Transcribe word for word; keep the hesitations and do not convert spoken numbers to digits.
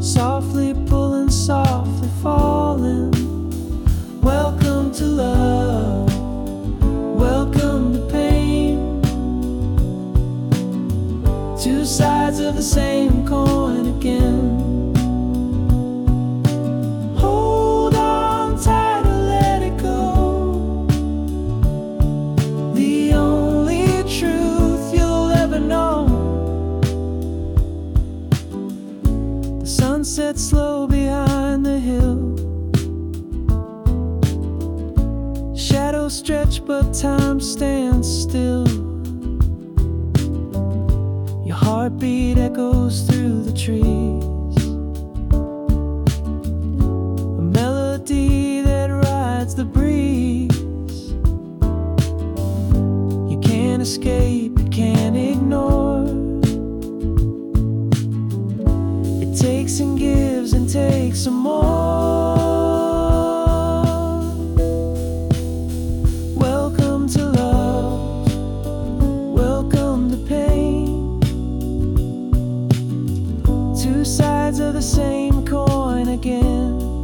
softly pulling, softly falling. Welcome to love, welcome to pain. Two sides of the same coin again. Hold on tight or let it go. The only truth you'll ever know. The sun sets slow behind the hill. Shadows stretch but time stands still. Your heartbeat echoes through the trees, a melody that rides the breeze. You can't escape, you can't ignore. It takes and gives and takes some more. Welcome to love, welcome to pain. Two sides of the same coin again.